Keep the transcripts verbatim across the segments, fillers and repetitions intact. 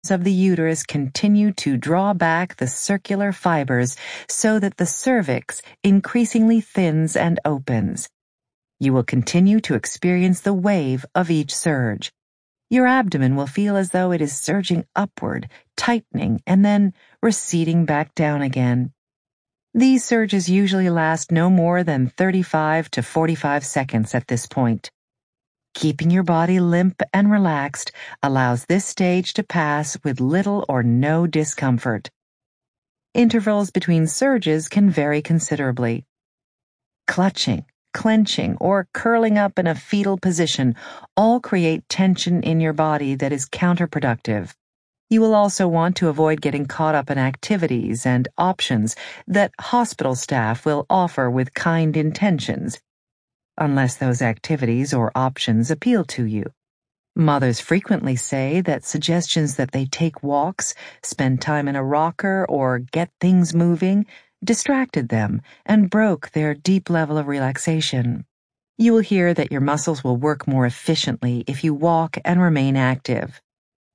of the uterus continue to draw back the circular fibers so that the cervix increasingly thins and opens. You will continue to experience the wave of each surge. Your abdomen will feel as though it is surging upward, tightening, and then receding back down again. These surges usually last no more than thirty-five to forty-five seconds at this point. Keeping your body limp and relaxed allows this stage to pass with little or no discomfort. Intervals between surges can vary considerably. Clutching, clenching, or curling up in a fetal position all create tension in your body that is counterproductive. You will also want to avoid getting caught up in activities and options that hospital staff will offer with kind intentions, unless those activities or options appeal to you. Mothers frequently say that suggestions that they take walks, spend time in a rocker, or get things moving distracted them and broke their deep level of relaxation. You will hear that your muscles will work more efficiently if you walk and remain active.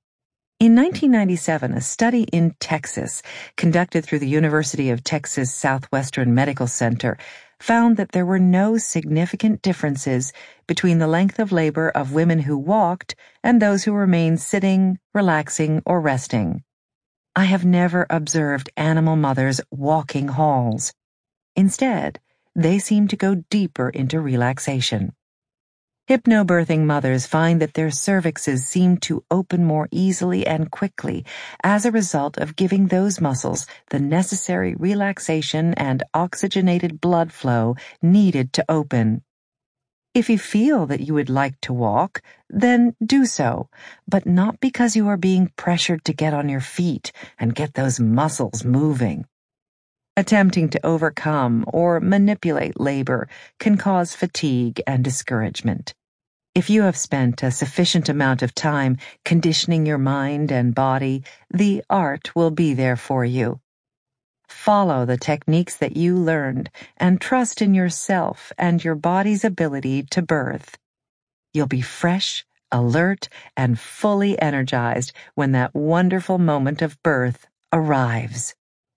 In nineteen ninety-seven, a study in Texas, conducted through the University of Texas Southwestern Medical Center, found that there were no significant differences between the length of labor of women who walked and those who remained sitting, relaxing, or resting. I have never observed animal mothers walking halls. Instead, they seem to go deeper into relaxation. Hypnobirthing mothers find that their cervixes seem to open more easily and quickly as a result of giving those muscles the necessary relaxation and oxygenated blood flow needed to open. If you feel that you would like to walk, then do so, but not because you are being pressured to get on your feet and get those muscles moving. Attempting to overcome or manipulate labor can cause fatigue and discouragement. If you have spent a sufficient amount of time conditioning your mind and body, the art will be there for you. Follow the techniques that you learned and trust in yourself and your body's ability to birth. You'll be fresh, alert, and fully energized when that wonderful moment of birth arrives.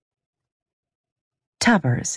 Tubbers.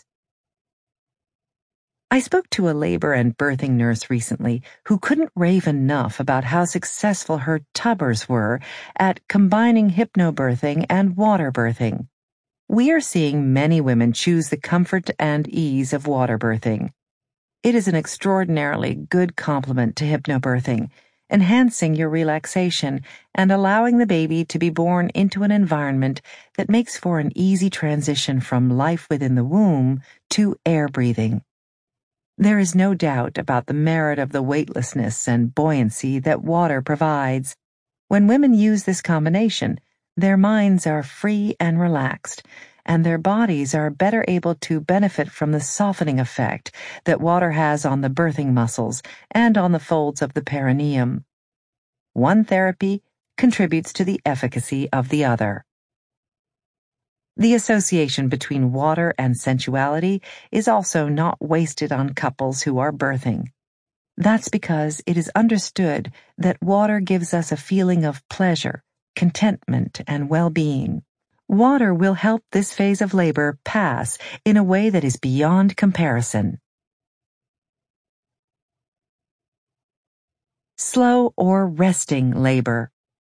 I spoke to a labor and birthing nurse recently who couldn't rave enough about how successful her tubbers were at combining hypnobirthing and water birthing. We are seeing many women choose the comfort and ease of water birthing. It is an extraordinarily good complement to hypnobirthing, enhancing your relaxation and allowing the baby to be born into an environment that makes for an easy transition from life within the womb to air breathing. There is no doubt about the merit of the weightlessness and buoyancy that water provides. When women use this combination, their minds are free and relaxed, and their bodies are better able to benefit from the softening effect that water has on the birthing muscles and on the folds of the perineum. One therapy contributes to the efficacy of the other. The association between water and sensuality is also not wasted on couples who are birthing. That's because it is understood that water gives us a feeling of pleasure, contentment, and well-being. Water will help this phase of labor pass in a way that is beyond comparison. Slow or resting labor.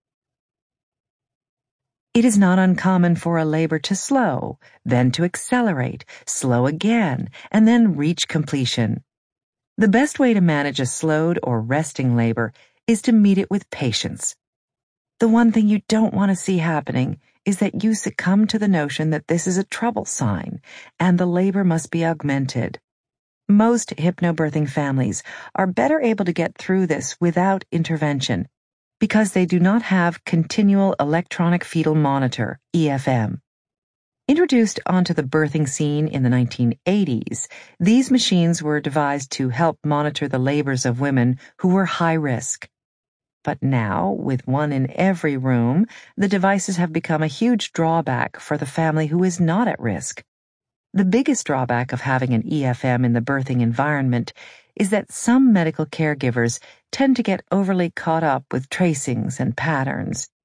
It is not uncommon for a labor to slow, then to accelerate, slow again, and then reach completion. The best way to manage a slowed or resting labor is to meet it with patience. The one thing you don't want to see happening is that you succumb to the notion that this is a trouble sign and the labor must be augmented. Most hypnobirthing families are better able to get through this without intervention because they do not have continual electronic fetal monitor, E F M. Introduced onto the birthing scene in the nineteen eighties, these machines were devised to help monitor the labors of women who were high risk. But now, with one in every room, the devices have become a huge drawback for the family who is not at risk. The biggest drawback of having an E F M in the birthing environment is that some medical caregivers tend to get overly caught up with tracings and patterns.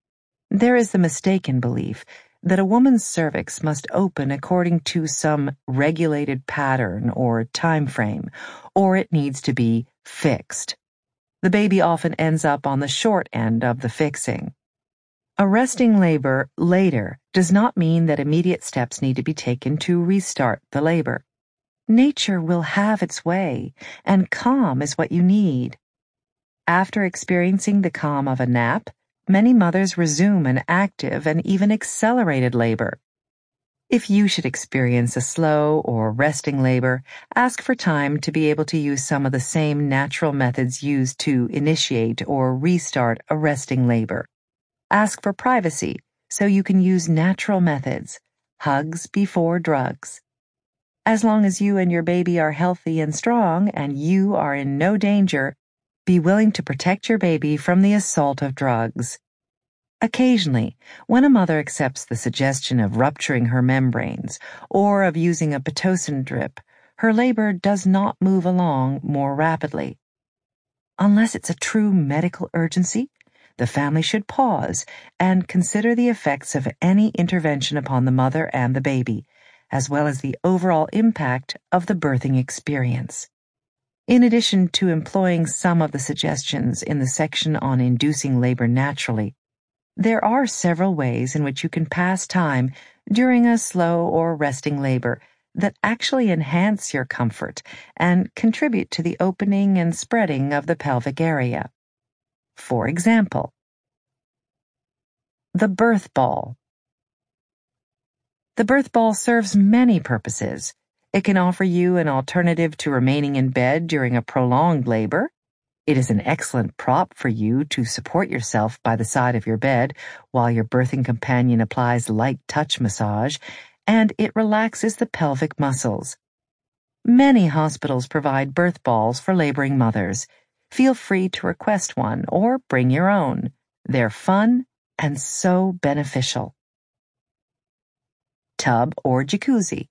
There is the mistaken belief that a woman's cervix must open according to some regulated pattern or time frame, or it needs to be fixed. The baby often ends up on the short end of the fixing. Arresting labor later does not mean that immediate steps need to be taken to restart the labor. Nature will have its way, and calm is what you need. After experiencing the calm of a nap, many mothers resume an active and even accelerated labor. If you should experience a slow or resting labor, ask for time to be able to use some of the same natural methods used to initiate or restart a resting labor. Ask for privacy so you can use natural methods, hugs before drugs. As long as you and your baby are healthy and strong and you are in no danger, be willing to protect your baby from the assault of drugs. Occasionally, when a mother accepts the suggestion of rupturing her membranes or of using a Pitocin drip, her labor does not move along more rapidly. Unless it's a true medical urgency, the family should pause and consider the effects of any intervention upon the mother and the baby, as well as the overall impact of the birthing experience. In addition to employing some of the suggestions in the section on inducing labor naturally, there are several ways in which you can pass time during a slow or resting labor that actually enhance your comfort and contribute to the opening and spreading of the pelvic area. For example, the birth ball. The birth ball serves many purposes. It can offer you an alternative to remaining in bed during a prolonged labor. It is an excellent prop for you to support yourself by the side of your bed while your birthing companion applies light touch massage, and it relaxes the pelvic muscles. Many hospitals provide birth balls for laboring mothers. Feel free to request one or bring your own. They're fun and so beneficial. Tub or jacuzzi.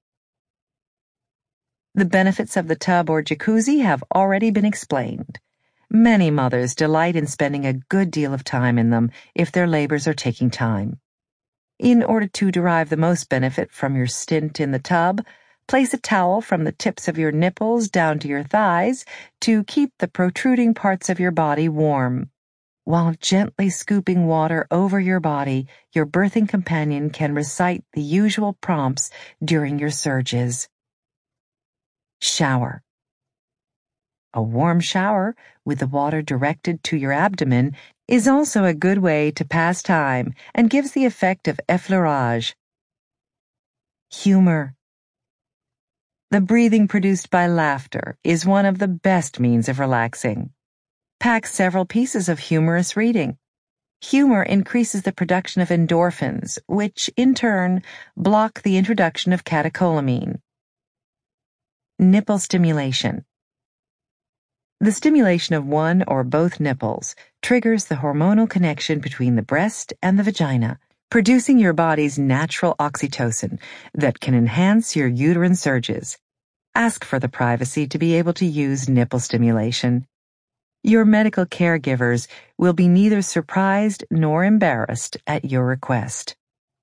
The benefits of the tub or jacuzzi have already been explained. Many mothers delight in spending a good deal of time in them if their labors are taking time. In order to derive the most benefit from your stint in the tub, place a towel from the tips of your nipples down to your thighs to keep the protruding parts of your body warm. While gently scooping water over your body, your birthing companion can recite the usual prompts during your surges. Shower. A warm shower with the water directed to your abdomen is also a good way to pass time and gives the effect of effleurage. Humor. The breathing produced by laughter is one of the best means of relaxing. Pack several pieces of humorous reading. Humor increases the production of endorphins, which, in turn, block the introduction of catecholamine. Nipple stimulation. The stimulation of one or both nipples triggers the hormonal connection between the breast and the vagina, producing your body's natural oxytocin that can enhance your uterine surges. Ask for the privacy to be able to use nipple stimulation. Your medical caregivers will be neither surprised nor embarrassed at your request.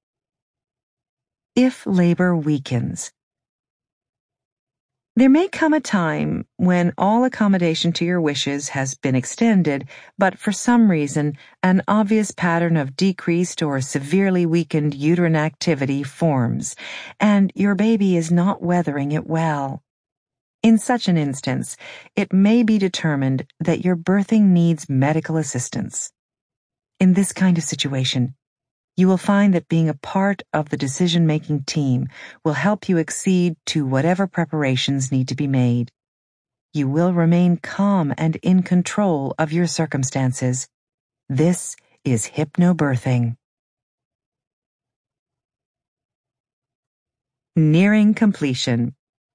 If labor weakens. There may come a time when all accommodation to your wishes has been extended, but for some reason, an obvious pattern of decreased or severely weakened uterine activity forms, and your baby is not weathering it well. In such an instance, it may be determined that your birthing needs medical assistance. In this kind of situation, you will find that being a part of the decision-making team will help you accede to whatever preparations need to be made. You will remain calm and in control of your circumstances. This is hypnobirthing. Nearing completion.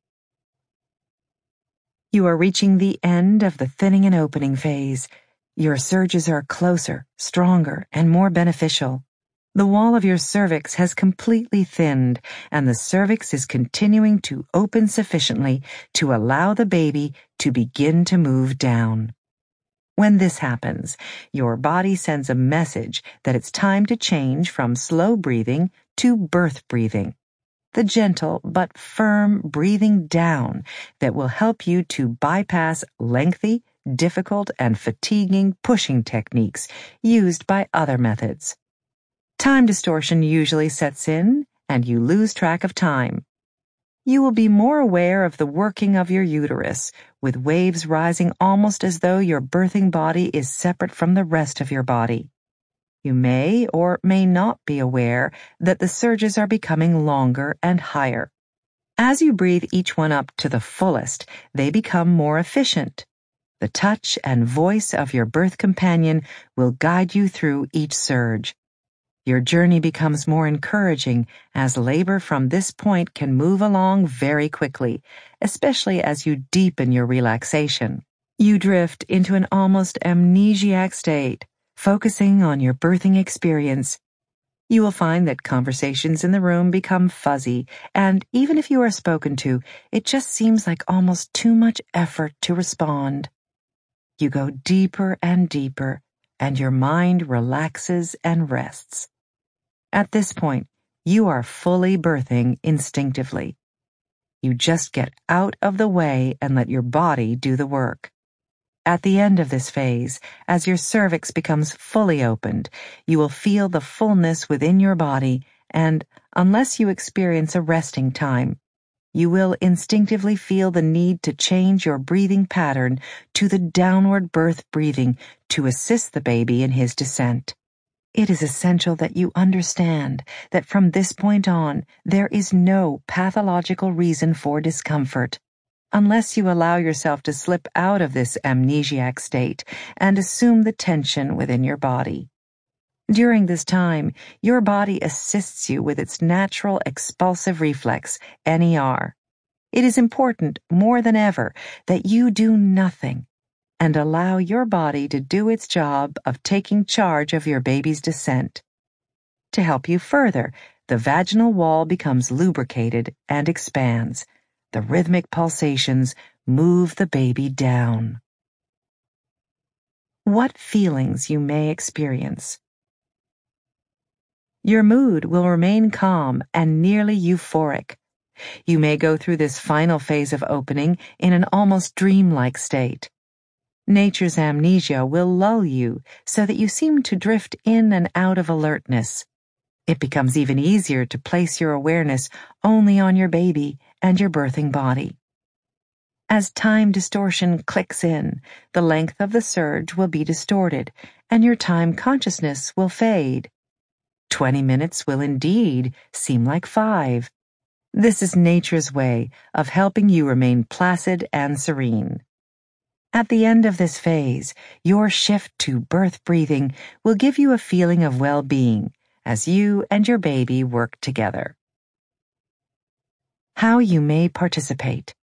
You are reaching the end of the thinning and opening phase. Your surges are closer, stronger, and more beneficial. The wall of your cervix has completely thinned, and the cervix is continuing to open sufficiently to allow the baby to begin to move down. When this happens, your body sends a message that it's time to change from slow breathing to birth breathing, the gentle but firm breathing down that will help you to bypass lengthy, difficult, and fatiguing pushing techniques used by other methods. Time distortion usually sets in, and you lose track of time. You will be more aware of the working of your uterus, with waves rising almost as though your birthing body is separate from the rest of your body. You may or may not be aware that the surges are becoming longer and higher. As you breathe each one up to the fullest, they become more efficient. The touch and voice of your birth companion will guide you through each surge. Your journey becomes more encouraging as labor from this point can move along very quickly, especially as you deepen your relaxation. You drift into an almost amnesiac state, focusing on your birthing experience. You will find that conversations in the room become fuzzy, and even if you are spoken to, it just seems like almost too much effort to respond. You go deeper and deeper, and your mind relaxes and rests. At this point, you are fully birthing instinctively. You just get out of the way and let your body do the work. At the end of this phase, as your cervix becomes fully opened, you will feel the fullness within your body, and unless you experience a resting time, you will instinctively feel the need to change your breathing pattern to the downward birth breathing to assist the baby in his descent. It is essential that you understand that from this point on, there is no pathological reason for discomfort, unless you allow yourself to slip out of this amnesiac state and assume the tension within your body. During this time, your body assists you with its natural expulsive reflex, N E R. It is important, more than ever, that you do nothing and allow your body to do its job of taking charge of your baby's descent. To help you further, the vaginal wall becomes lubricated and expands. The rhythmic pulsations move the baby down. What feelings you may experience. Your mood will remain calm and nearly euphoric. You may go through this final phase of opening in an almost dreamlike state. Nature's amnesia will lull you so that you seem to drift in and out of alertness. It becomes even easier to place your awareness only on your baby and your birthing body. As time distortion clicks in, the length of the surge will be distorted, and your time consciousness will fade. Twenty minutes will indeed seem like five. This is nature's way of helping you remain placid and serene. At the end of this phase, your shift to birth breathing will give you a feeling of well-being as you and your baby work together. How you may participate.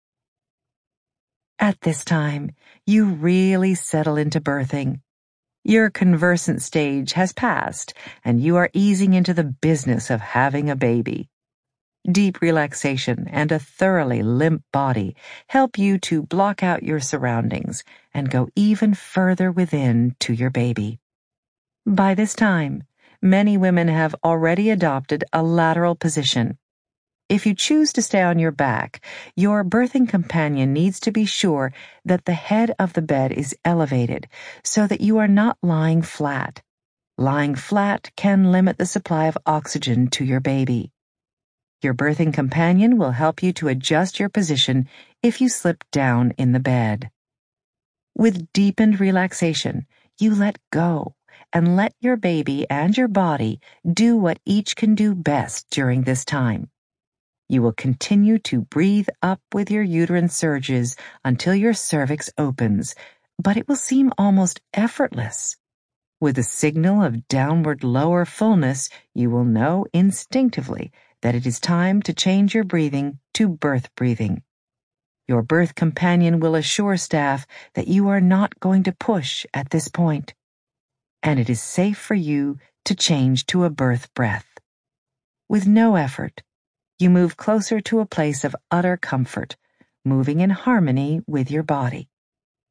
At this time, you really settle into birthing. Your conversant stage has passed, and you are easing into the business of having a baby. Deep relaxation and a thoroughly limp body help you to block out your surroundings and go even further within to your baby. By this time, many women have already adopted a lateral position. If you choose to stay on your back, your birthing companion needs to be sure that the head of the bed is elevated so that you are not lying flat. Lying flat can limit the supply of oxygen to your baby. Your birthing companion will help you to adjust your position if you slip down in the bed. With deepened relaxation, you let go and let your baby and your body do what each can do best during this time. You will continue to breathe up with your uterine surges until your cervix opens, but it will seem almost effortless. With a signal of downward lower fullness, you will know instinctively that it is time to change your breathing to birth breathing. Your birth companion will assure staff that you are not going to push at this point, and it is safe for you to change to a birth breath. With no effort, you move closer to a place of utter comfort, moving in harmony with your body.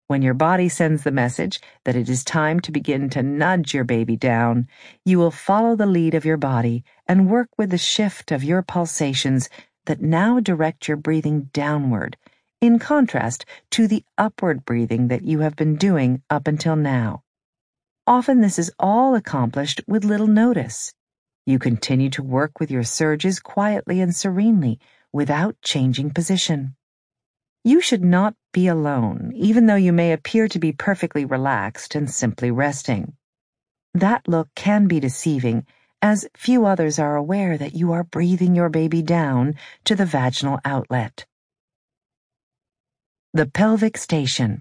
When your body sends the message that it is time to begin to nudge your baby down, you will follow the lead of your body and work with the shift of your pulsations that now direct your breathing downward, in contrast to the upward breathing that you have been doing up until now. Often this is all accomplished with little notice. You continue to work with your surges quietly and serenely without changing position. You should not be alone, even though you may appear to be perfectly relaxed and simply resting. That look can be deceiving, as few others are aware that you are breathing your baby down to the vaginal outlet. The pelvic station.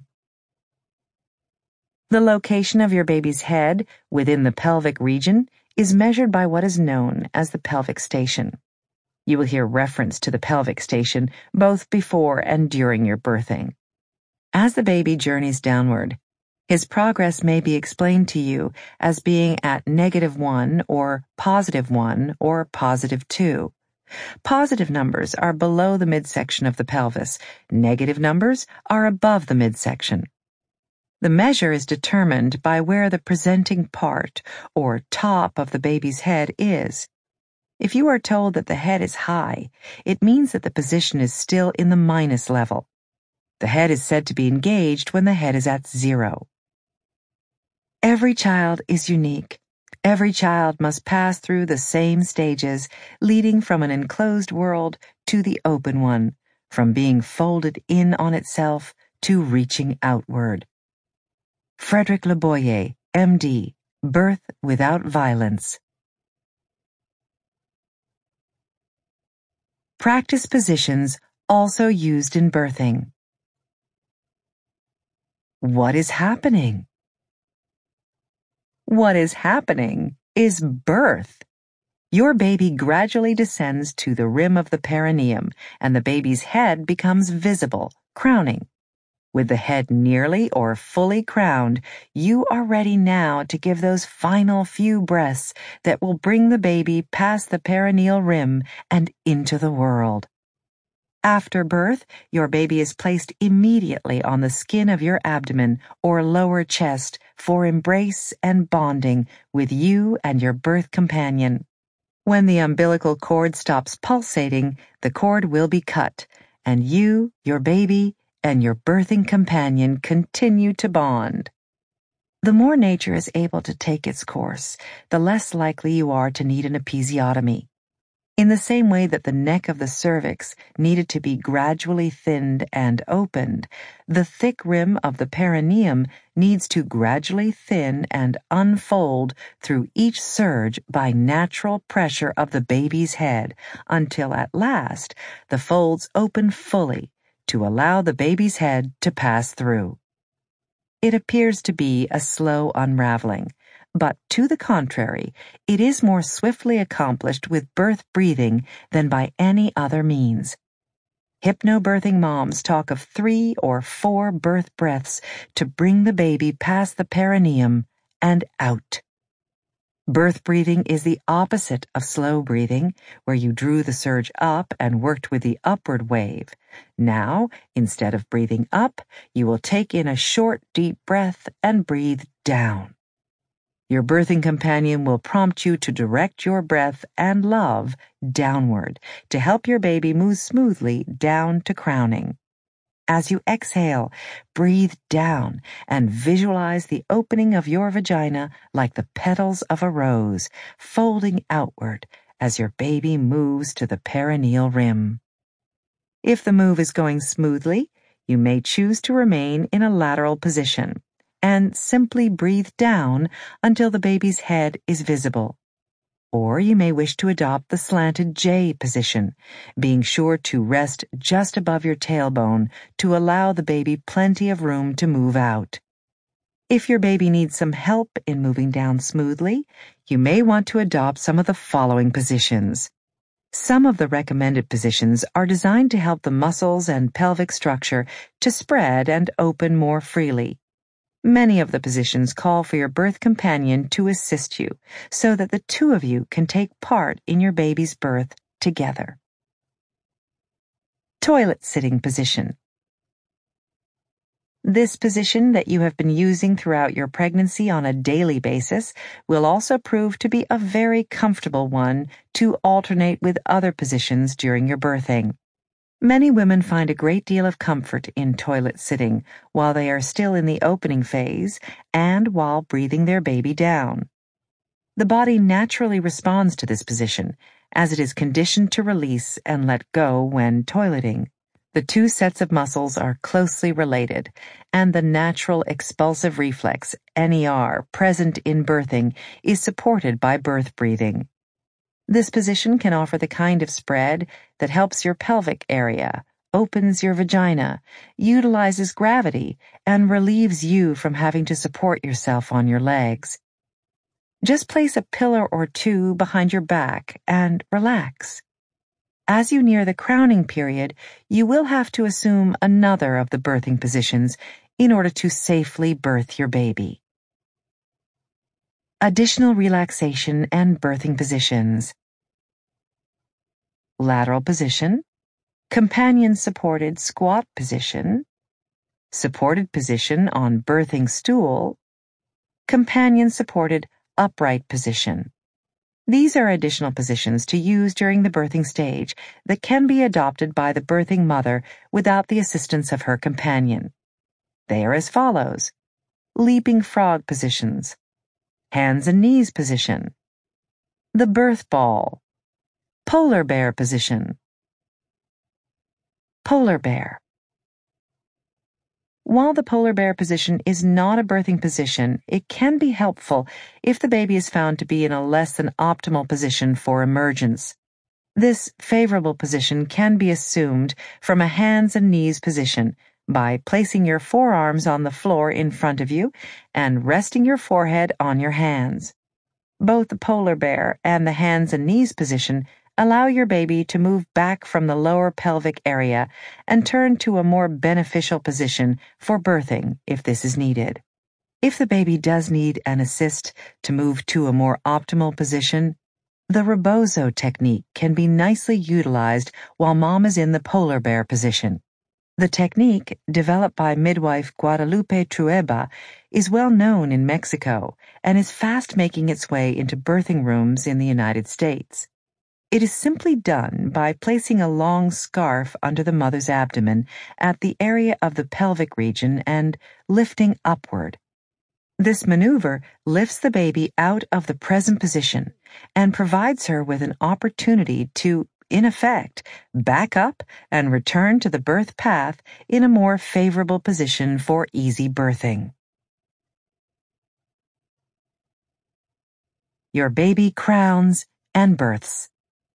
The location of your baby's head within the pelvic region is measured by what is known as the pelvic station. You will hear reference to the pelvic station both before and during your birthing. As the baby journeys downward, his progress may be explained to you as being at negative one or positive one or positive two. Positive numbers are below the midsection of the pelvis. Negative numbers are above the midsection. The measure is determined by where the presenting part, or top, of the baby's head is. If you are told that the head is high, it means that the position is still in the minus level. The head is said to be engaged when the head is at zero. Every child is unique. Every child must pass through the same stages, leading from an enclosed world to the open one, from being folded in on itself to reaching outward. Frederick Leboyer, M D, Birth Without Violence. Practice positions also used in birthing. What is happening? What is happening is birth. Your baby gradually descends to the rim of the perineum, and the baby's head becomes visible, crowning. With the head nearly or fully crowned, you are ready now to give those final few breaths that will bring the baby past the perineal rim and into the world. After birth, your baby is placed immediately on the skin of your abdomen or lower chest for embrace and bonding with you and your birth companion. When the umbilical cord stops pulsating, the cord will be cut, and you, your baby, and your birthing companion continue to bond. The more nature is able to take its course, the less likely you are to need an episiotomy. In the same way that the neck of the cervix needed to be gradually thinned and opened, the thick rim of the perineum needs to gradually thin and unfold through each surge by natural pressure of the baby's head until at last the folds open fully to allow the baby's head to pass through. It appears to be a slow unraveling, but to the contrary, it is more swiftly accomplished with birth breathing than by any other means. Hypnobirthing moms talk of three or four birth breaths to bring the baby past the perineum and out. Birth breathing is the opposite of slow breathing, where you drew the surge up and worked with the upward wave. Now, instead of breathing up, you will take in a short, deep breath and breathe down. Your birthing companion will prompt you to direct your breath and love downward to help your baby move smoothly down to crowning. As you exhale, breathe down and visualize the opening of your vagina like the petals of a rose, folding outward as your baby moves to the perineal rim. If the move is going smoothly, you may choose to remain in a lateral position and simply breathe down until the baby's head is visible. Or you may wish to adopt the slanted J position, being sure to rest just above your tailbone to allow the baby plenty of room to move out. If your baby needs some help in moving down smoothly, you may want to adopt some of the following positions. Some of the recommended positions are designed to help the muscles and pelvic structure to spread and open more freely. Many of the positions call for your birth companion to assist you so that the two of you can take part in your baby's birth together. Toilet sitting position. This position that you have been using throughout your pregnancy on a daily basis will also prove to be a very comfortable one to alternate with other positions during your birthing. Many women find a great deal of comfort in toilet sitting while they are still in the opening phase and while breathing their baby down. The body naturally responds to this position, as it is conditioned to release and let go when toileting. The two sets of muscles are closely related, and the natural expulsive reflex, N E R, present in birthing is supported by birth breathing. This position can offer the kind of spread that helps your pelvic area, opens your vagina, utilizes gravity, and relieves you from having to support yourself on your legs. Just place a pillow or two behind your back and relax. As you near the crowning period, you will have to assume another of the birthing positions in order to safely birth your baby. Additional relaxation and birthing positions. Lateral position, companion-supported squat position, supported position on birthing stool, companion-supported upright position. These are additional positions to use during the birthing stage that can be adopted by the birthing mother without the assistance of her companion. They are as follows: leaping frog positions, hands and knees position, the birth ball, polar bear position. Polar bear. While the polar bear position is not a birthing position, it can be helpful if the baby is found to be in a less than optimal position for emergence. This favorable position can be assumed from a hands and knees position by placing your forearms on the floor in front of you and resting your forehead on your hands. Both the polar bear and the hands and knees position allow your baby to move back from the lower pelvic area and turn to a more beneficial position for birthing if this is needed. If the baby does need an assist to move to a more optimal position, the rebozo technique can be nicely utilized while mom is in the polar bear position. The technique, developed by midwife Guadalupe Trueba, is well known in Mexico and is fast making its way into birthing rooms in the United States. It is simply done by placing a long scarf under the mother's abdomen at the area of the pelvic region and lifting upward. This maneuver lifts the baby out of the present position and provides her with an opportunity to, in effect, back up and return to the birth path in a more favorable position for easy birthing. Your baby crowns and births.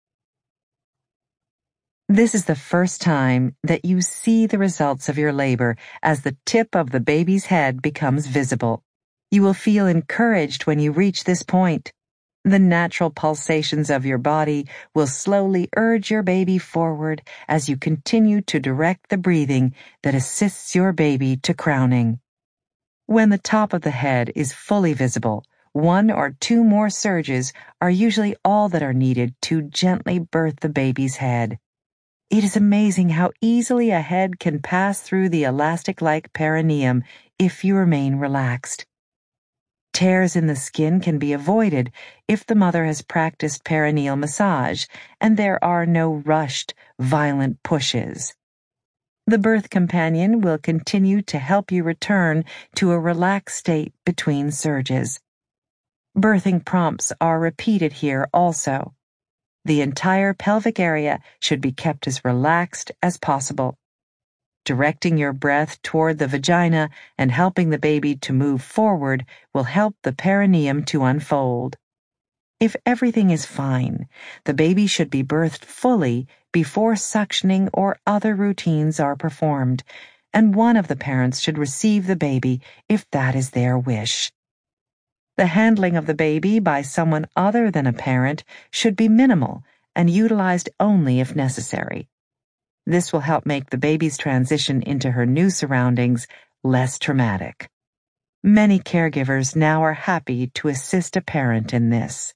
This is the first time that you see the results of your labor as the tip of the baby's head becomes visible. You will feel encouraged when you reach this point. The natural pulsations of your body will slowly urge your baby forward as you continue to direct the breathing that assists your baby to crowning. When the top of the head is fully visible, one or two more surges are usually all that are needed to gently birth the baby's head. It is amazing how easily a head can pass through the elastic-like perineum if you remain relaxed. Tears in the skin can be avoided if the mother has practiced perineal massage and there are no rushed, violent pushes. The birth companion will continue to help you return to a relaxed state between surges. Birthing prompts are repeated here also. The entire pelvic area should be kept as relaxed as possible. Directing your breath toward the vagina and helping the baby to move forward will help the perineum to unfold. If everything is fine, the baby should be birthed fully before suctioning or other routines are performed, and one of the parents should receive the baby if that is their wish. The handling of the baby by someone other than a parent should be minimal and utilized only if necessary. This will help make the baby's transition into her new surroundings less traumatic. Many caregivers now are happy to assist a parent in this.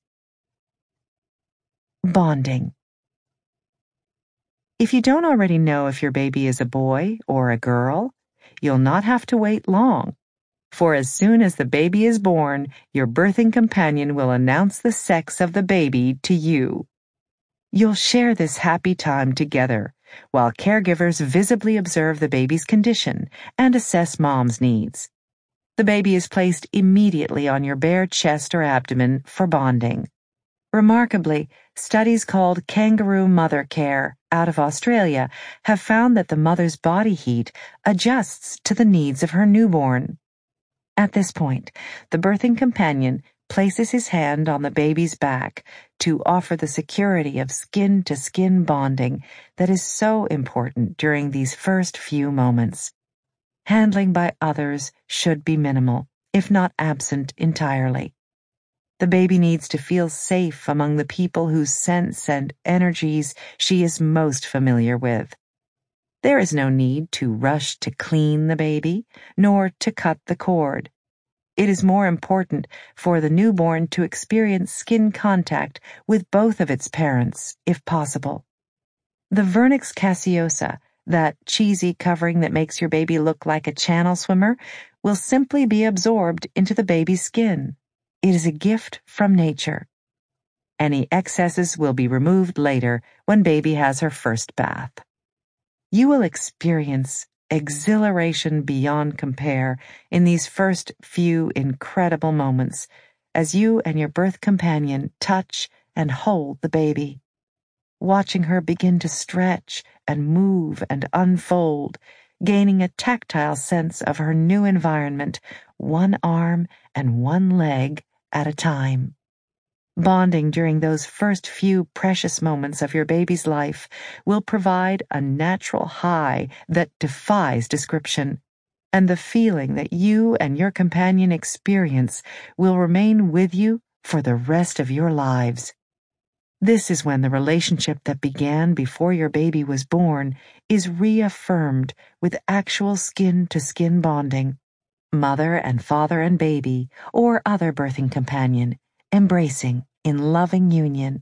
Bonding. If you don't already know if your baby is a boy or a girl, you'll not have to wait long. For as soon as the baby is born, your birthing companion will announce the sex of the baby to you. You'll share this happy time together, while caregivers visibly observe the baby's condition and assess mom's needs. The baby is placed immediately on your bare chest or abdomen for bonding. Remarkably, studies called Kangaroo Mother Care out of Australia have found that the mother's body heat adjusts to the needs of her newborn. At this point, the birthing companion places his hand on the baby's back to offer the security of skin-to-skin bonding that is so important during these first few moments. Handling by others should be minimal, if not absent entirely. The baby needs to feel safe among the people whose scents and energies she is most familiar with. There is no need to rush to clean the baby, nor to cut the cord. It is more important for the newborn to experience skin contact with both of its parents, if possible. The vernix caseosa, that cheesy covering that makes your baby look like a channel swimmer, will simply be absorbed into the baby's skin. It is a gift from nature. Any excesses will be removed later when baby has her first bath. You will experience exhilaration beyond compare in these first few incredible moments as you and your birth companion touch and hold the baby. Watching her begin to stretch and move and unfold, gaining a tactile sense of her new environment, one arm and one leg at a time. Bonding during those first few precious moments of your baby's life will provide a natural high that defies description, and the feeling that you and your companion experience will remain with you for the rest of your lives. This is when the relationship that began before your baby was born is reaffirmed with actual skin-to-skin bonding. Mother and father and baby, or other birthing companion, embracing in loving union.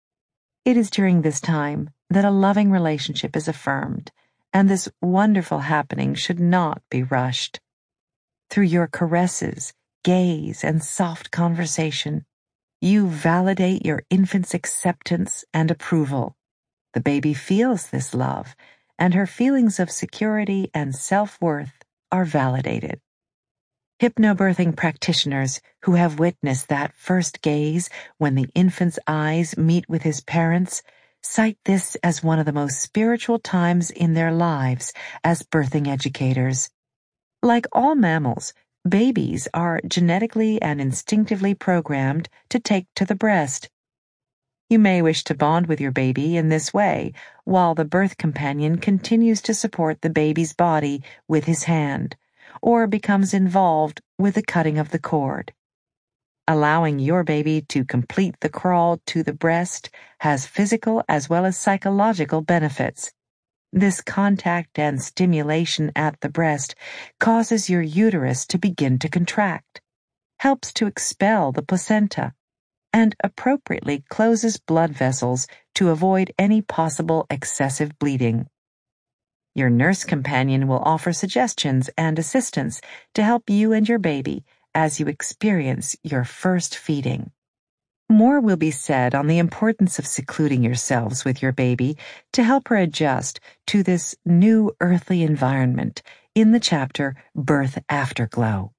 It is during this time that a loving relationship is affirmed, and this wonderful happening should not be rushed. Through your caresses, gaze, and soft conversation, you validate your infant's acceptance and approval. The baby feels this love, and her feelings of security and self-worth are validated. Hypnobirthing practitioners who have witnessed that first gaze when the infant's eyes meet with his parents cite this as one of the most spiritual times in their lives as birthing educators. Like all mammals, babies are genetically and instinctively programmed to take to the breast. You may wish to bond with your baby in this way, while the birth companion continues to support the baby's body with his hand, or becomes involved with the cutting of the cord. Allowing your baby to complete the crawl to the breast has physical as well as psychological benefits. This contact and stimulation at the breast causes your uterus to begin to contract, helps to expel the placenta, and appropriately closes blood vessels to avoid any possible excessive bleeding. Your nurse companion will offer suggestions and assistance to help you and your baby as you experience your first feeding. More will be said on the importance of secluding yourselves with your baby to help her adjust to this new earthly environment in the chapter Birth Afterglow.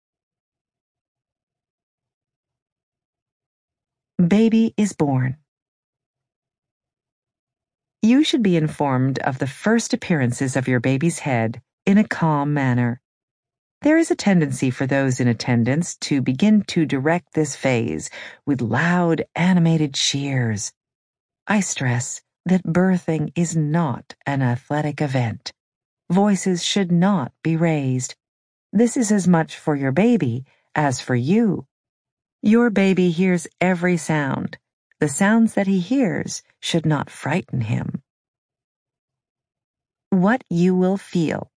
Baby is born. You should be informed of the first appearances of your baby's head in a calm manner. There is a tendency for those in attendance to begin to direct this phase with loud, animated cheers. I stress that birthing is not an athletic event. Voices should not be raised. This is as much for your baby as for you. Your baby hears every sound. The sounds that he hears should not frighten him. What you will feel.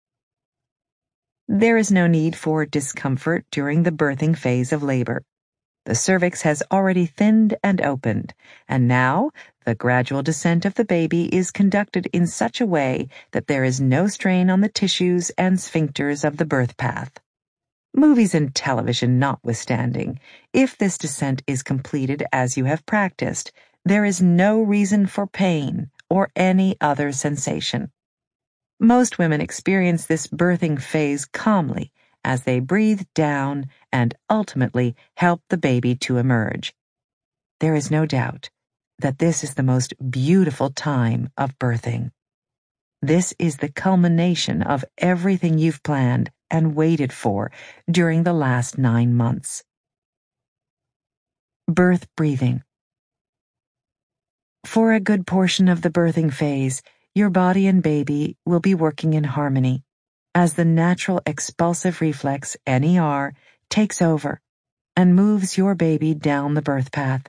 There is no need for discomfort during the birthing phase of labor. The cervix has already thinned and opened, and now The gradual descent of the baby is conducted in such a way that there is no strain on the tissues and sphincters of the birth path. Movies and television notwithstanding, if this descent is completed as you have practiced, there is no reason for pain or any other sensation. Most women experience this birthing phase calmly as they breathe down and ultimately help the baby to emerge. There is no doubt that this is the most beautiful time of birthing. This is the culmination of everything you've planned and waited for during the last nine months. Birth breathing. For a good portion of the birthing phase, your body and baby will be working in harmony as the natural expulsive reflex, N E R, takes over and moves your baby down the birth path.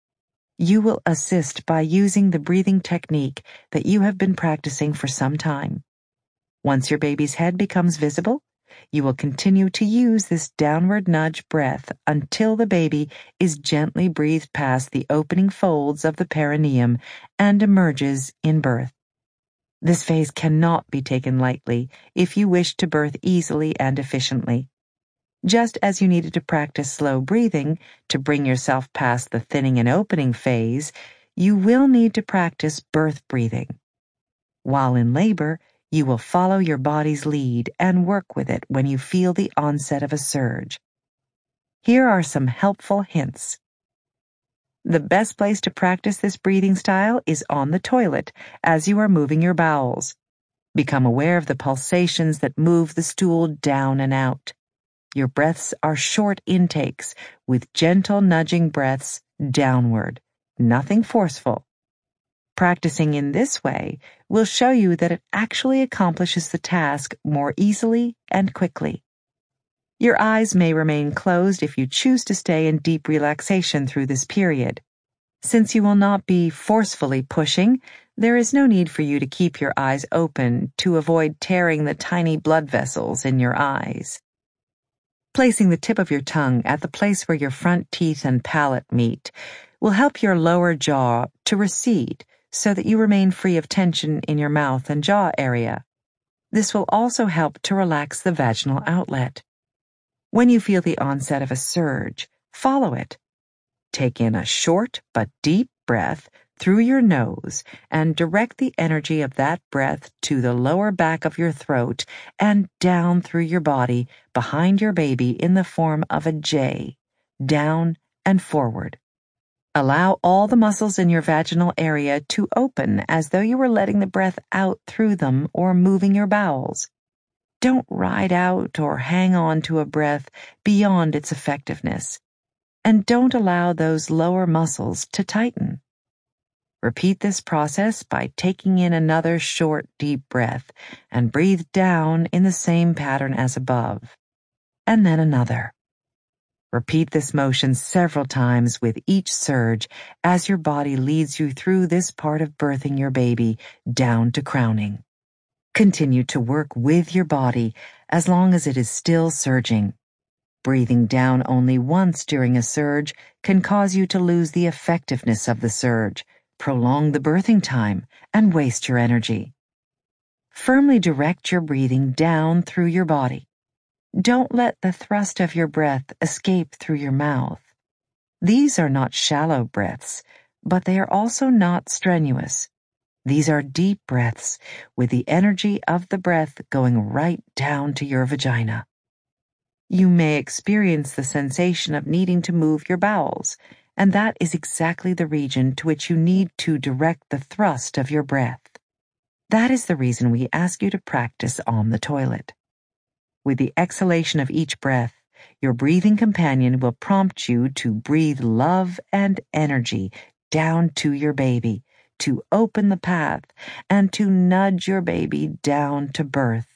You will assist by using the breathing technique that you have been practicing for some time. Once your baby's head becomes visible, you will continue to use this downward nudge breath until the baby is gently breathed past the opening folds of the perineum and emerges in birth. This phase cannot be taken lightly if you wish to birth easily and efficiently. Just as you needed to practice slow breathing to bring yourself past the thinning and opening phase, you will need to practice birth breathing. While in labor, you will follow your body's lead and work with it when you feel the onset of a surge. Here are some helpful hints. The best place to practice this breathing style is on the toilet as you are moving your bowels. Become aware of the pulsations that move the stool down and out. Your breaths are short intakes with gentle nudging breaths downward, nothing forceful. Practicing in this way will show you that it actually accomplishes the task more easily and quickly. Your eyes may remain closed if you choose to stay in deep relaxation through this period. Since you will not be forcefully pushing, there is no need for you to keep your eyes open to avoid tearing the tiny blood vessels in your eyes. Placing the tip of your tongue at the place where your front teeth and palate meet will help your lower jaw to recede so that you remain free of tension in your mouth and jaw area. This will also help to relax the vaginal outlet. When you feel the onset of a surge, follow it. Take in a short but deep breath through your nose and direct the energy of that breath to the lower back of your throat and down through your body behind your baby in the form of a J, down and forward. Allow all the muscles in your vaginal area to open as though you were letting the breath out through them or moving your bowels. Don't ride out or hang on to a breath beyond its effectiveness. And don't allow those lower muscles to tighten. Repeat this process by taking in another short, deep breath and breathe down in the same pattern as above. And then another. Repeat this motion several times with each surge as your body leads you through this part of birthing your baby down to crowning. Continue to work with your body as long as it is still surging. Breathing down only once during a surge can cause you to lose the effectiveness of the surge, prolong the birthing time, and waste your energy. Firmly direct your breathing down through your body. Don't let the thrust of your breath escape through your mouth. These are not shallow breaths, but they are also not strenuous. These are deep breaths with the energy of the breath going right down to your vagina. You may experience the sensation of needing to move your bowels, and that is exactly the region to which you need to direct the thrust of your breath. That is the reason we ask you to practice on the toilet. With the exhalation of each breath, your breathing companion will prompt you to breathe love and energy down to your baby, to open the path, and to nudge your baby down to birth.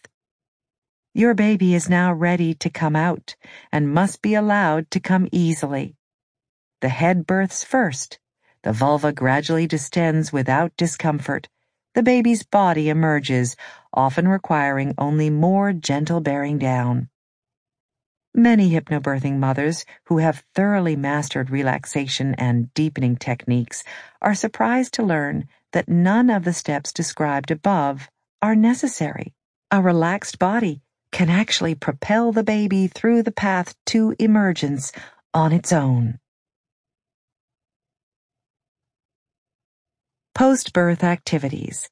Your baby is now ready to come out and must be allowed to come easily. The head births first. The vulva gradually distends without discomfort. The baby's body emerges, often requiring only more gentle bearing down. Many hypnobirthing mothers who have thoroughly mastered relaxation and deepening techniques are surprised to learn that none of the steps described above are necessary. A relaxed body can actually propel the baby through the path to emergence on its own. Post-birth activities.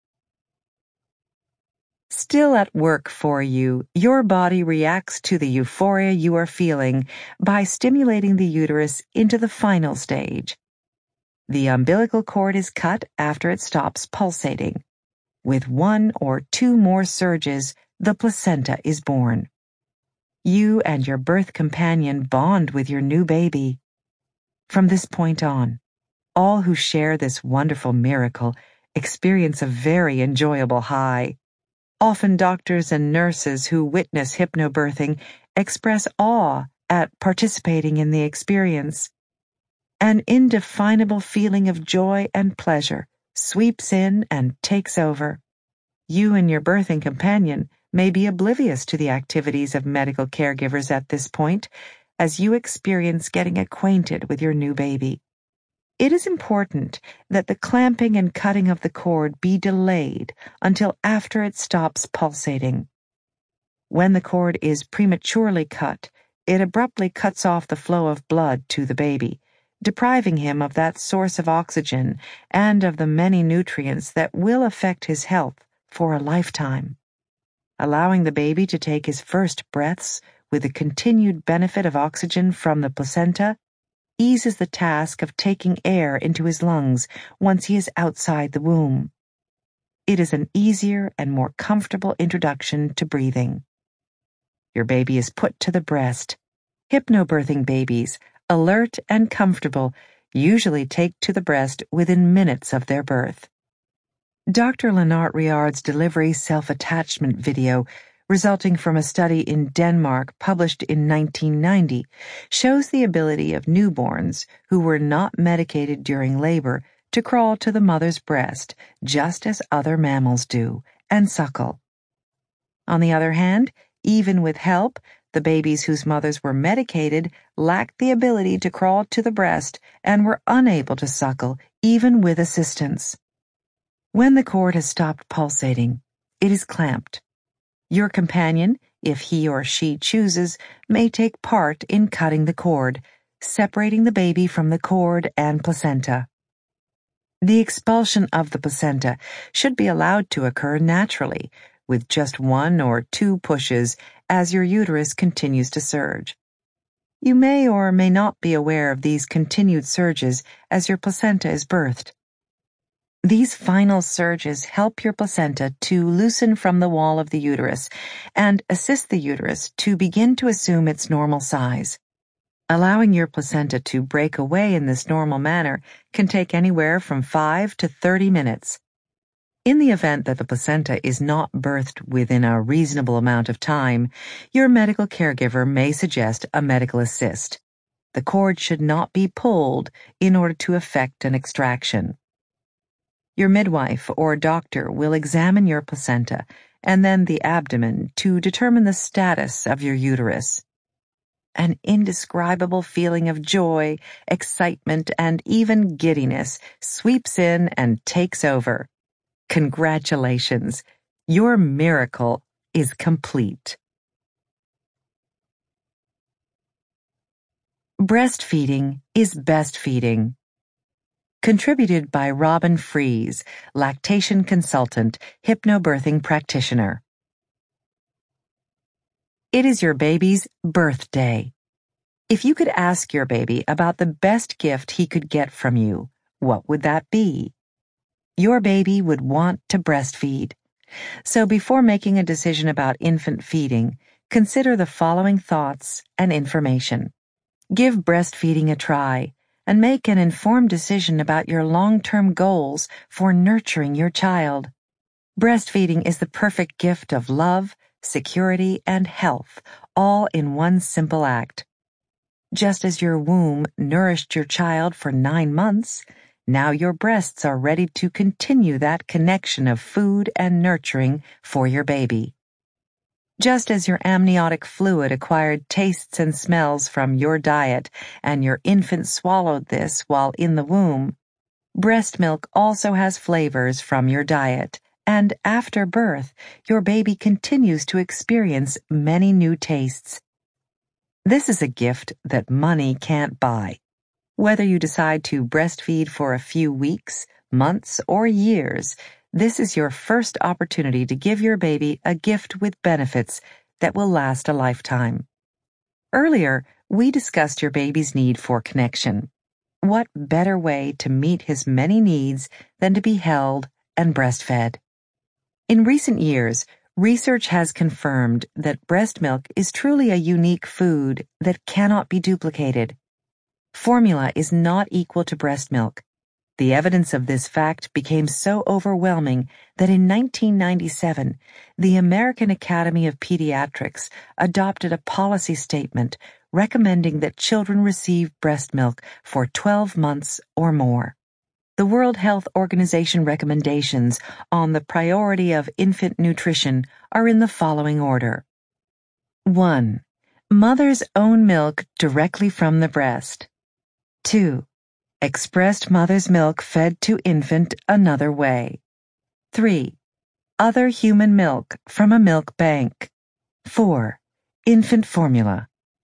Still at work for you, your body reacts to the euphoria you are feeling by stimulating the uterus into the final stage. The umbilical cord is cut after it stops pulsating. With one or two more surges, the placenta is born. You and your birth companion bond with your new baby. From this point on, all who share this wonderful miracle experience a very enjoyable high. Often doctors and nurses who witness hypnobirthing express awe at participating in the experience. An indefinable feeling of joy and pleasure sweeps in and takes over. You and your birthing companion may be oblivious to the activities of medical caregivers at this point, as you experience getting acquainted with your new baby. It is important that the clamping and cutting of the cord be delayed until after it stops pulsating. When the cord is prematurely cut, it abruptly cuts off the flow of blood to the baby, depriving him of that source of oxygen and of the many nutrients that will affect his health for a lifetime. Allowing the baby to take his first breaths with the continued benefit of oxygen from the placenta eases the task of taking air into his lungs once he is outside the womb. It is an easier and more comfortable introduction to breathing. Your baby is put to the breast. Hypnobirthing babies, alert and comfortable, usually take to the breast within minutes of their birth. Doctor Lennart Riard's delivery self-attachment video, resulting from a study in Denmark published in nineteen ninety, shows the ability of newborns who were not medicated during labor to crawl to the mother's breast just as other mammals do and suckle. On the other hand, even with help, the babies whose mothers were medicated lacked the ability to crawl to the breast and were unable to suckle even with assistance. When the cord has stopped pulsating, it is clamped. Your companion, if he or she chooses, may take part in cutting the cord, separating the baby from the cord and placenta. The expulsion of the placenta should be allowed to occur naturally, with just one or two pushes as your uterus continues to surge. You may or may not be aware of these continued surges as your placenta is birthed. These final surges help your placenta to loosen from the wall of the uterus and assist the uterus to begin to assume its normal size. Allowing your placenta to break away in this normal manner can take anywhere from five to thirty minutes. In the event that the placenta is not birthed within a reasonable amount of time, your medical caregiver may suggest a medical assist. The cord should not be pulled in order to effect an extraction. Your midwife or doctor will examine your placenta and then the abdomen to determine the status of your uterus. An indescribable feeling of joy, excitement, and even giddiness sweeps in and takes over. Congratulations! Your miracle is complete. Breastfeeding is best feeding. Contributed by Robin Fries, lactation consultant, hypnobirthing practitioner. It is your baby's birthday. If you could ask your baby about the best gift he could get from you, what would that be? Your baby would want to breastfeed. So before making a decision about infant feeding, consider the following thoughts and information. Give breastfeeding a try and make an informed decision about your long-term goals for nurturing your child. Breastfeeding is the perfect gift of love, security, and health, all in one simple act. Just as your womb nourished your child for nine months, now your breasts are ready to continue that connection of food and nurturing for your baby. Just as your amniotic fluid acquired tastes and smells from your diet and your infant swallowed this while in the womb, breast milk also has flavors from your diet, and after birth, your baby continues to experience many new tastes. This is a gift that money can't buy. Whether you decide to breastfeed for a few weeks, months, or years, this is your first opportunity to give your baby a gift with benefits that will last a lifetime. Earlier, we discussed your baby's need for connection. What better way to meet his many needs than to be held and breastfed? In recent years, research has confirmed that breast milk is truly a unique food that cannot be duplicated. Formula is not equal to breast milk. The evidence of this fact became so overwhelming that in nineteen ninety-seven, the American Academy of Pediatrics adopted a policy statement recommending that children receive breast milk for twelve months or more. The World Health Organization recommendations on the priority of infant nutrition are in the following order. one. Mother's own milk directly from the breast. two. Expressed mother's milk fed to infant another way. three. Other human milk from a milk bank. four. Infant formula.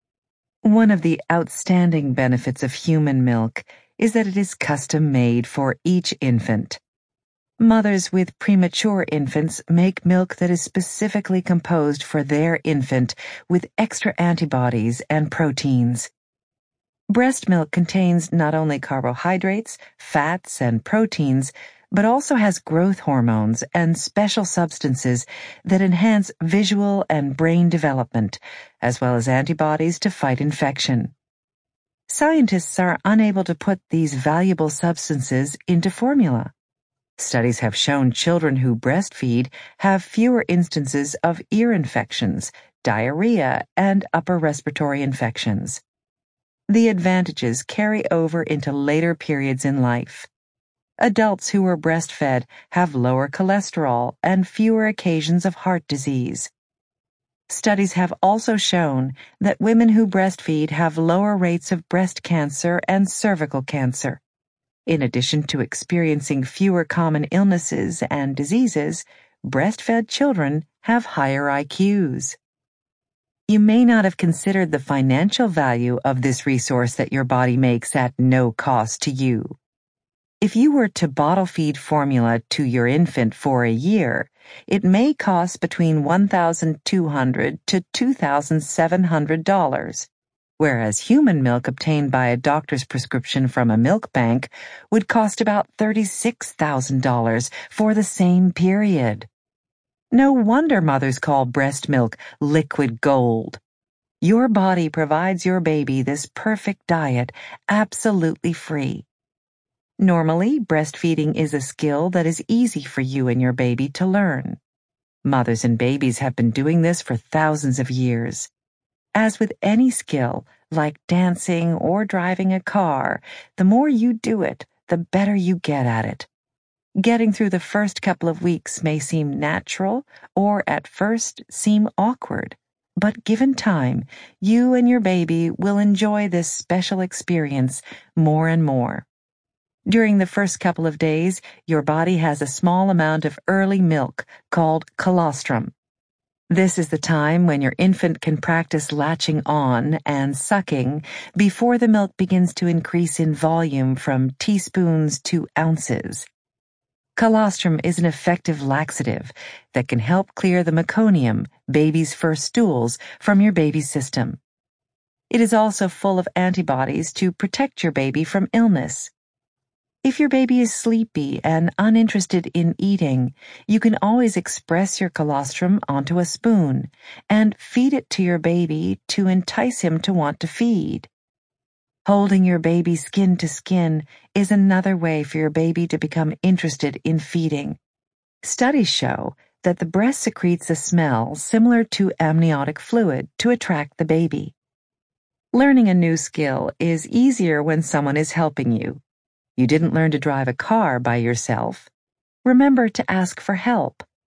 One of the outstanding benefits of human milk is that it is custom-made for each infant. Mothers with premature infants make milk that is specifically composed for their infant with extra antibodies and proteins. Breast milk contains not only carbohydrates, fats, and proteins, but also has growth hormones and special substances that enhance visual and brain development, as well as antibodies to fight infection. Scientists are unable to put these valuable substances into formula. Studies have shown children who breastfeed have fewer instances of ear infections, diarrhea, and upper respiratory infections. The advantages carry over into later periods in life. Adults who are breastfed have lower cholesterol and fewer occasions of heart disease. Studies have also shown that women who breastfeed have lower rates of breast cancer and cervical cancer. In addition to experiencing fewer common illnesses and diseases, breastfed children have higher I Qs. You may not have considered the financial value of this resource that your body makes at no cost to you. If you were to bottle feed formula to your infant for a year, it may cost between one thousand two hundred dollars to two thousand seven hundred dollars, whereas human milk obtained by a doctor's prescription from a milk bank would cost about thirty-six thousand dollars for the same period. No wonder mothers call breast milk liquid gold. Your body provides your baby this perfect diet absolutely free. Normally, breastfeeding is a skill that is easy for you and your baby to learn. Mothers and babies have been doing this for thousands of years. As with any skill, like dancing or driving a car, the more you do it, the better you get at it. Getting through the first couple of weeks may seem natural or at first seem awkward, but given time, you and your baby will enjoy this special experience more and more. During the first couple of days, your body has a small amount of early milk called colostrum. This is the time when your infant can practice latching on and sucking before the milk begins to increase in volume from teaspoons to ounces. Colostrum is an effective laxative that can help clear the meconium, baby's first stools, from your baby's system. It is also full of antibodies to protect your baby from illness. If your baby is sleepy and uninterested in eating, you can always express your colostrum onto a spoon and feed it to your baby to entice him to want to feed. Holding your baby skin to skin is another way for your baby to become interested in feeding. Studies show that the breast secretes a smell similar to amniotic fluid to attract the baby. Learning a new skill is easier when someone is helping you. You didn't learn to drive a car by yourself. Remember to ask for help.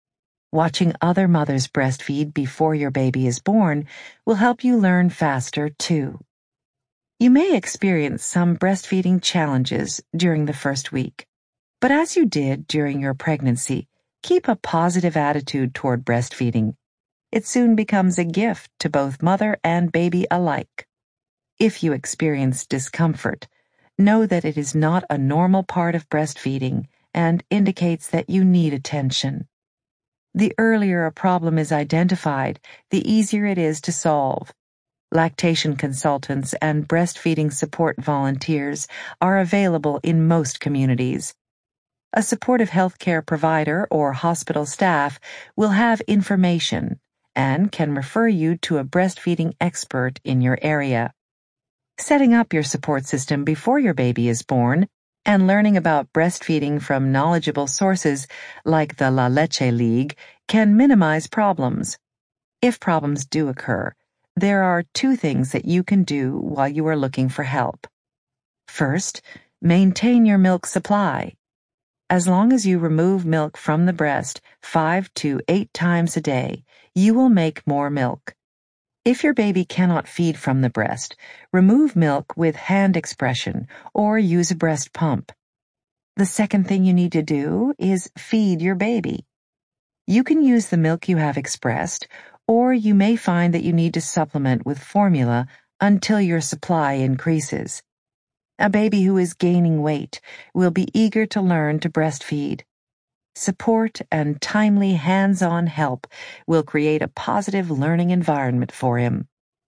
Watching other mothers breastfeed before your baby is born will help you learn faster, too. You may experience some breastfeeding challenges during the first week, but as you did during your pregnancy, keep a positive attitude toward breastfeeding. It soon becomes a gift to both mother and baby alike. If you experience discomfort, know that it is not a normal part of breastfeeding and indicates that you need attention. The earlier a problem is identified, the easier it is to solve. Lactation consultants and breastfeeding support volunteers are available in most communities. A supportive healthcare provider or hospital staff will have information and can refer you to a breastfeeding expert in your area. Setting up your support system before your baby is born and learning about breastfeeding from knowledgeable sources like the La Leche League can minimize problems. If problems do occur, there are two things that you can do while you are looking for help. First, maintain your milk supply. As long as you remove milk from the breast five to eight times a day, you will make more milk. If your baby cannot feed from the breast, remove milk with hand expression or use a breast pump. The second thing you need to do is feed your baby. You can use the milk you have expressed, or you may find that you need to supplement with formula until your supply increases. A baby who is gaining weight will be eager to learn to breastfeed. Support and timely hands-on help will create a positive learning environment for him.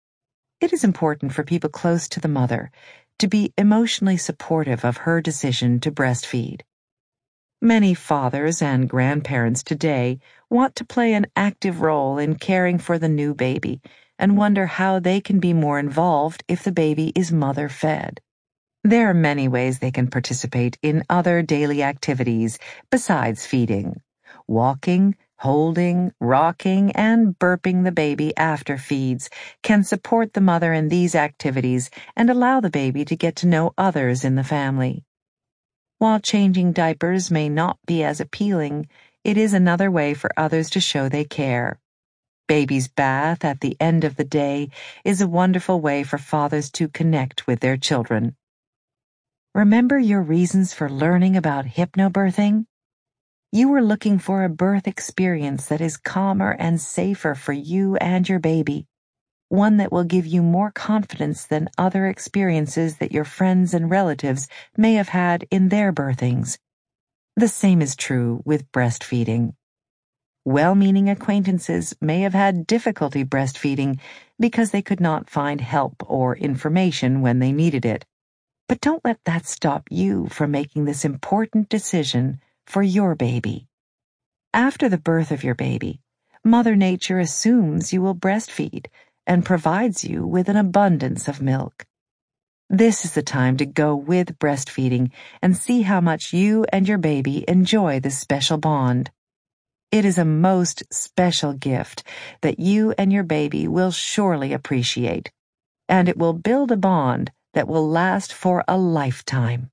It is important for people close to the mother to be emotionally supportive of her decision to breastfeed. Many fathers and grandparents today want to play an active role in caring for the new baby and wonder how they can be more involved if the baby is mother-fed. There are many ways they can participate in other daily activities besides feeding. Walking, holding, rocking, and burping the baby after feeds can support the mother in these activities and allow the baby to get to know others in the family. While changing diapers may not be as appealing, it is another way for others to show they care. Baby's bath at the end of the day is a wonderful way for fathers to connect with their children. Remember your reasons for learning about hypnobirthing? You were looking for a birth experience that is calmer and safer for you and your baby, one that will give you more confidence than other experiences that your friends and relatives may have had in their birthings. The same is true with breastfeeding. Well-meaning acquaintances may have had difficulty breastfeeding because they could not find help or information when they needed it. But don't let that stop you from making this important decision for your baby. After the birth of your baby, Mother Nature assumes you will breastfeed and provides you with an abundance of milk. This is the time to go with breastfeeding and see how much you and your baby enjoy this special bond. It is a most special gift that you and your baby will surely appreciate, and it will build a bond that will last for a lifetime.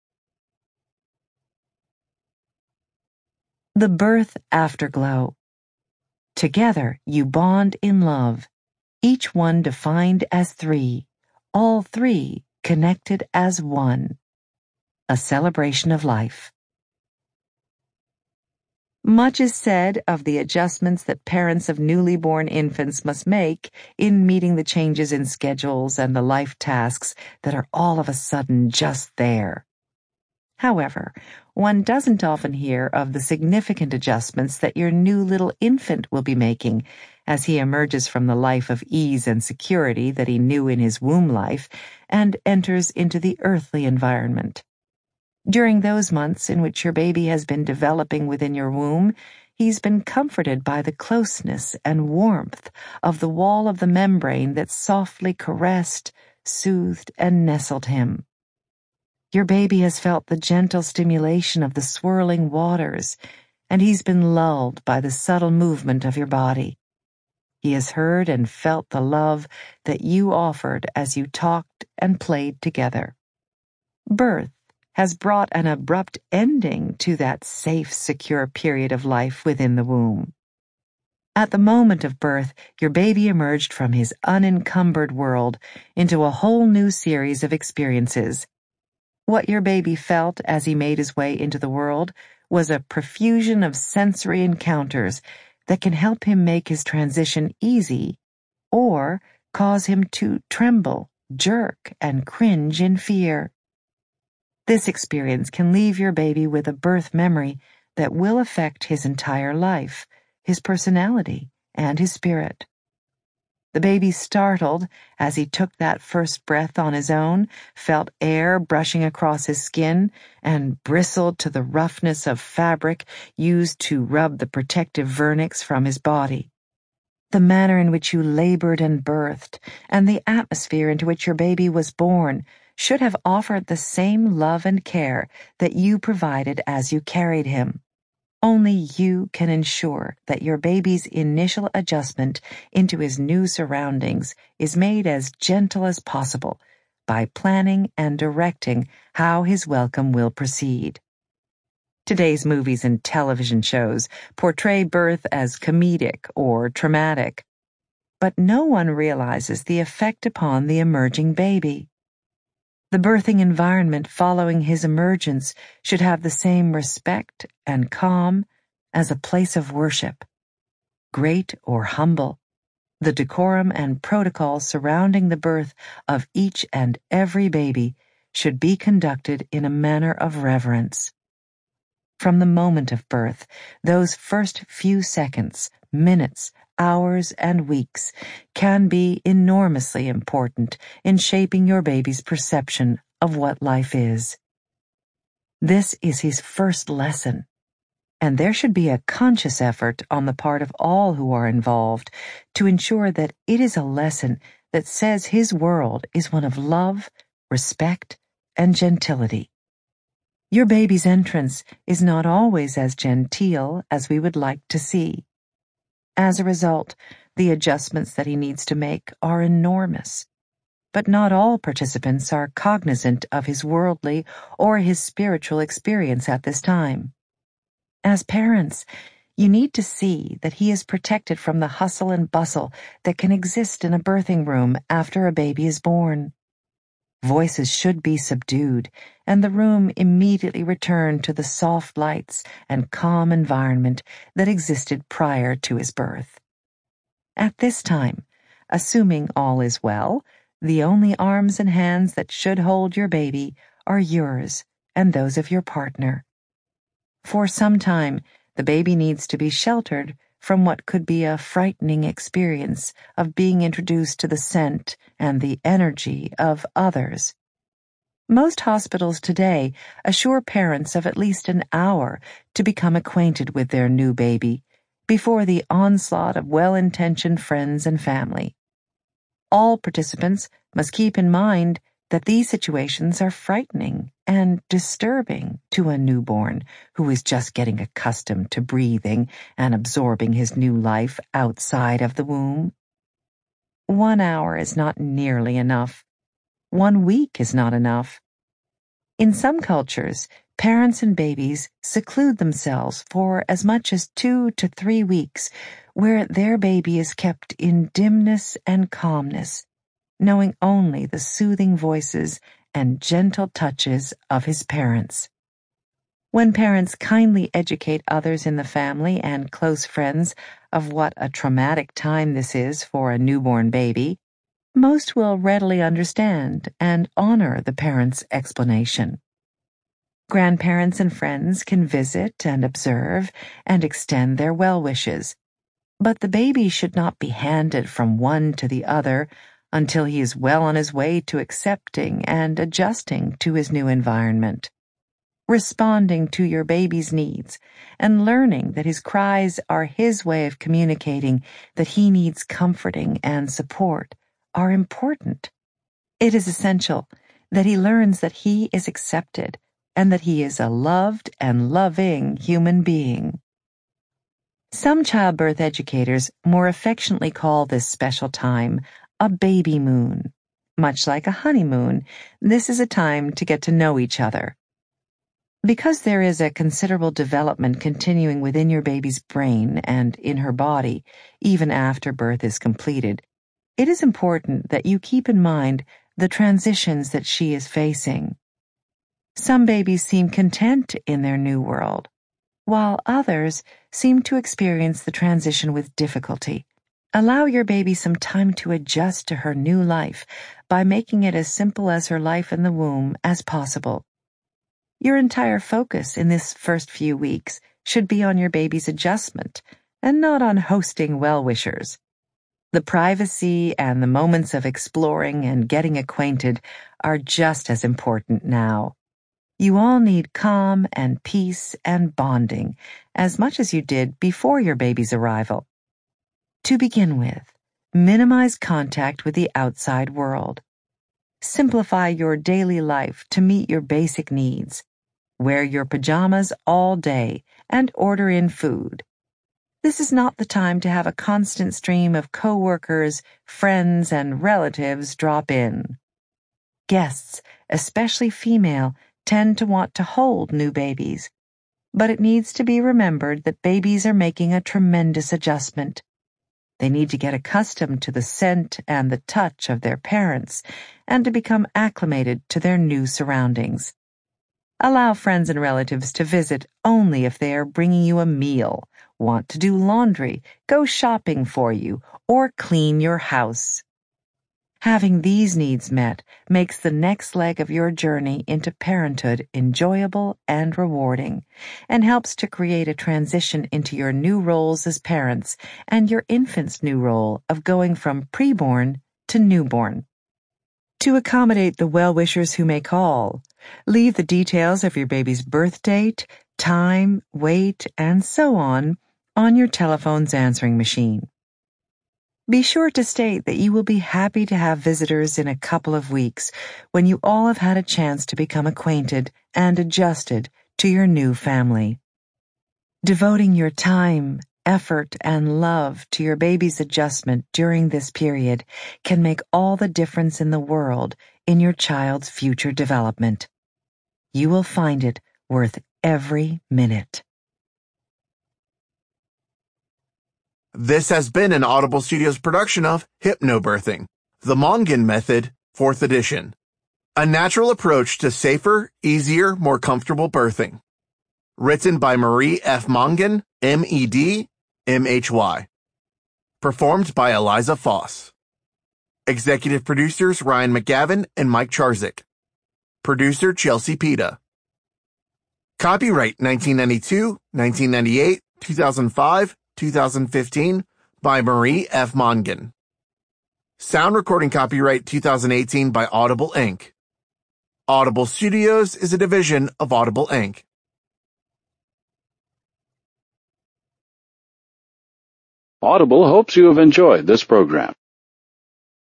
The Birth Afterglow. Together you bond in love, each one defined as three, all three connected as one. A celebration of life. Much is said of the adjustments that parents of newly born infants must make in meeting the changes in schedules and the life tasks that are all of a sudden just there. However, one doesn't often hear of the significant adjustments that your new little infant will be making as he emerges from the life of ease and security that he knew in his womb life and enters into the earthly environment. During those months in which your baby has been developing within your womb, he's been comforted by the closeness and warmth of the wall of the membrane that softly caressed, soothed, and nestled him. Your baby has felt the gentle stimulation of the swirling waters, and he's been lulled by the subtle movement of your body. He has heard and felt the love that you offered as you talked and played together. Birth has brought an abrupt ending to that safe, secure period of life within the womb. At the moment of birth, your baby emerged from his unencumbered world into a whole new series of experiences. What your baby felt as he made his way into the world was a profusion of sensory encounters that can help him make his transition easy or cause him to tremble, jerk, and cringe in fear. This experience can leave your baby with a birth memory that will affect his entire life, his personality, and his spirit. The baby startled as he took that first breath on his own, felt air brushing across his skin, and bristled to the roughness of fabric used to rub the protective vernix from his body. The manner in which you labored and birthed, and the atmosphere into which your baby was born, should have offered the same love and care that you provided as you carried him. Only you can ensure that your baby's initial adjustment into his new surroundings is made as gentle as possible by planning and directing how his welcome will proceed. Today's movies and television shows portray birth as comedic or traumatic, but no one realizes the effect upon the emerging baby. The birthing environment following his emergence should have the same respect and calm as a place of worship. Great or humble, the decorum and protocol surrounding the birth of each and every baby should be conducted in a manner of reverence. From the moment of birth, those first few seconds, minutes, hours, and weeks can be enormously important in shaping your baby's perception of what life is. This is his first lesson, and there should be a conscious effort on the part of all who are involved to ensure that it is a lesson that says his world is one of love, respect, and gentility. Your baby's entrance is not always as genteel as we would like to see. As a result, the adjustments that he needs to make are enormous. But not all participants are cognizant of his worldly or his spiritual experience at this time. As parents, you need to see that he is protected from the hustle and bustle that can exist in a birthing room after a baby is born. Voices should be subdued, and the room immediately return to the soft lights and calm environment that existed prior to his birth. At this time, assuming all is well, the only arms and hands that should hold your baby are yours and those of your partner. For some time, the baby needs to be sheltered from what could be a frightening experience of being introduced to the scent and the energy of others. Most hospitals today assure parents of at least an hour to become acquainted with their new baby before the onslaught of well-intentioned friends and family. All participants must keep in mind that these situations are frightening and disturbing to a newborn who is just getting accustomed to breathing and absorbing his new life outside of the womb. One hour is not nearly enough. One week is not enough. In some cultures, parents and babies seclude themselves for as much as two to three weeks, where their baby is kept in dimness and calmness, knowing only the soothing voices and gentle touches of his parents. When parents kindly educate others in the family and close friends of what a traumatic time this is for a newborn baby, most will readily understand and honor the parent's explanation. Grandparents and friends can visit and observe and extend their well wishes, but the baby should not be handed from one to the other until he is well on his way to accepting and adjusting to his new environment. Responding to your baby's needs and learning that his cries are his way of communicating that he needs comforting and support are important. It is essential that he learns that he is accepted and that he is a loved and loving human being. Some childbirth educators more affectionately call this special time a baby moon. Much like a honeymoon, this is a time to get to know each other. Because there is a considerable development continuing within your baby's brain and in her body, even after birth is completed, it is important that you keep in mind the transitions that she is facing. Some babies seem content in their new world, while others seem to experience the transition with difficulty. Allow your baby some time to adjust to her new life by making it as simple as her life in the womb as possible. Your entire focus in this first few weeks should be on your baby's adjustment and not on hosting well-wishers. The privacy and the moments of exploring and getting acquainted are just as important now. You all need calm and peace and bonding as much as you did before your baby's arrival. To begin with, minimize contact with the outside world. Simplify your daily life to meet your basic needs. Wear your pajamas all day and order in food. This is not the time to have a constant stream of coworkers, friends, and relatives drop in. Guests, especially female, tend to want to hold new babies, but it needs to be remembered that babies are making a tremendous adjustment. They need to get accustomed to the scent and the touch of their parents and to become acclimated to their new surroundings. Allow friends and relatives to visit only if they are bringing you a meal, want to do laundry, go shopping for you, or clean your house. Having these needs met makes the next leg of your journey into parenthood enjoyable and rewarding, and helps to create a transition into your new roles as parents and your infant's new role of going from preborn to newborn. To accommodate the well-wishers who may call, leave the details of your baby's birth date, time, weight, and so on on your telephone's answering machine. Be sure to state that you will be happy to have visitors in a couple of weeks when you all have had a chance to become acquainted and adjusted to your new family. Devoting your time, effort, and love to your baby's adjustment during this period can make all the difference in the world in your child's future development. You will find it worth every minute. This has been an Audible Studios production of Hypnobirthing, The Mongan Method, fourth edition. A natural approach to safer, easier, more comfortable birthing. Written by Marie F. Mongan, M E D, M H Y. Performed by Eliza Foss. Executive producers Ryan McGavin and Mike Charzik. Producer Chelsea Pita. Copyright nineteen ninety-two, nineteen ninety-eight, two thousand five, two thousand fifteen by Marie F. Mongan. Sound recording copyright two thousand eighteen by Audible Incorporated. Audible Studios is a division of Audible Incorporated. Audible hopes you have enjoyed this program.